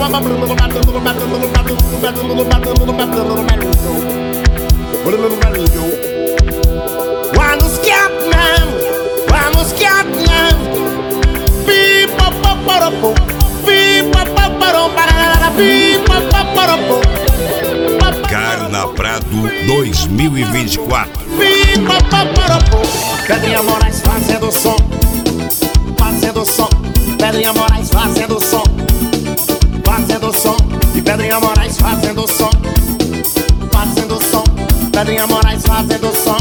Vamos Scatman, vamos Scatman. Pipa paparapo, pipa paparom, pipa paparapo. Carna Prado 2024. Pipa paparapo. Pedrinha Moraes fazendo som, fazendo som. Pedrinha Moraes fazendo som, fazendo som. E Pedrinha Moraes fazendo som, fazendo som. Pedrinha Moraes fazendo som.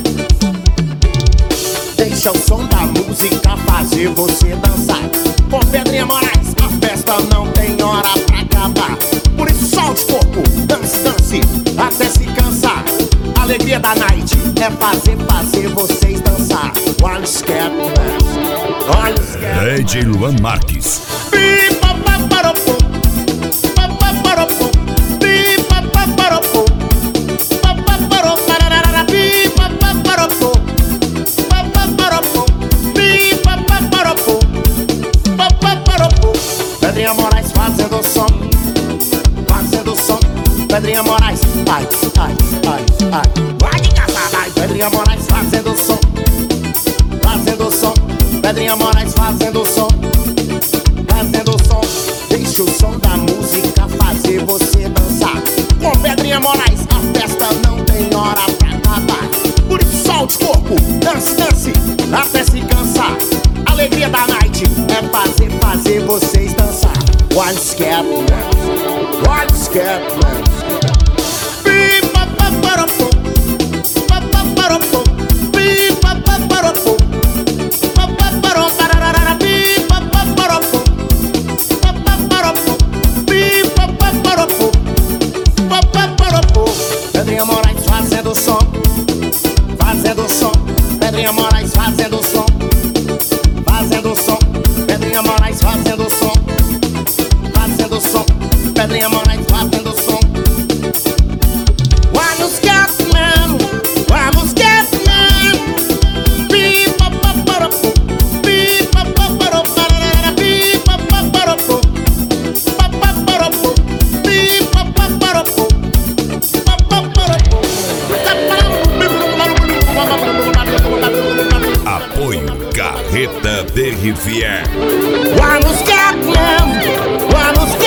Deixa o som da música fazer você dançar. Com Pedrinha Moraes a festa não tem hora pra acabar. Por isso solte o corpo, dance, dance, até se cansar. A alegria da night é fazer vocês dançar. One step, one step. DJ Luan Marques. Pipa paparopo, paparopo, pipa paparopo, paparopo, pipa paparopo, paparopo, pipa paparopo, paparopo. Pedrinha Moraes fazendo som, fazendo som. Pedrinha Moraes, ai, ai, ai, ai. Vai de casa, vai. Pedrinha Moraes fazendo som, fazendo som. Pedrinha Moraes fazendo som, fazendo som. Deixa o som da música fazer você dançar. Com Pedrinha Moraes a festa não tem hora pra acabar. Por isso solte o corpo, dance, dance, até se cansar. A alegria da night é fazer vocês dançar. One step, one step. Pipa paparopo, paparopo, pipa paparopo, paparopo, pipa paparopo, paparopo, pipa paparopo, paparopo. Pedrinha Moraes fazendo som, fazendo som. Pedrinha Moraes fazendo som, fazendo som. Pedrinha Moraes fazendo som, fazendo som. Pedrinha Moraes fazendo som. Vamos Scatman, vamos Scatman. Pipa paparopo, pipa paparopo, pipa paparopo, paparopo, pipa paparopo, paparopo. Apoio Carreta de Rivière. Vamos Scatman, vamos